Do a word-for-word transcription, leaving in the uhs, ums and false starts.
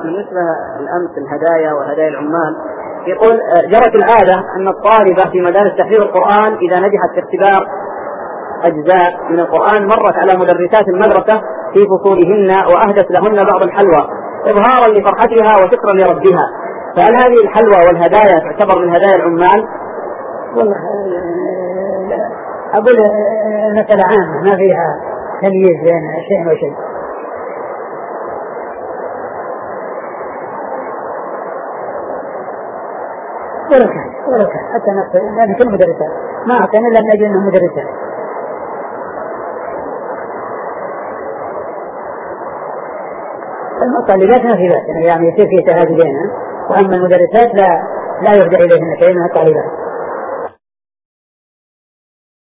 بالنسبة الأمس الهدايا وهدايا العمال، يقول جرت العادة أن الطالبة في مدارس تحفيظ القرآن إذا نجحت في اختبار أجزاء من القرآن مرت على مدرسات المدرسة في فصولهن وأهدت لهن بعض الحلوى إظهارا لفرحتها وشكرا لربها، فهل هذه الحلوى والهدايا تعتبر من هدايا العمال؟ والله أقول مسألة عامة ما فيها تمييز بين شيء وشيء. ولا كان ولا كان حتى نفسه لأن كل مدرسات ما أعطينا إلا من أجل أنهم مدرسات. الطالبات ما في بأس يعني يصير في تهادي بينها، وأما المدرسات لا لا يرجع إليهن شيء من الطالبات.